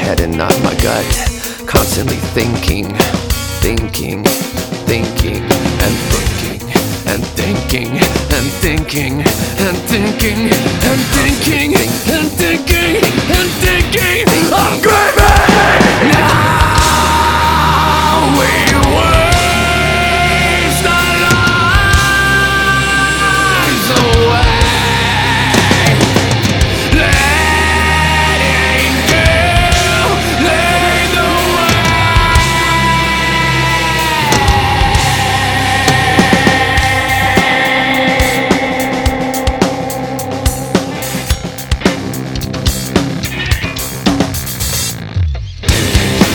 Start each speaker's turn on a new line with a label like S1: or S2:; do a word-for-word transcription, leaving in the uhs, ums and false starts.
S1: head and not my gut. Constantly thinking, thinking, thinking, and thinking, and thinking, and thinking, and thinking, and thinking, and thinking, and thinking, I'm great!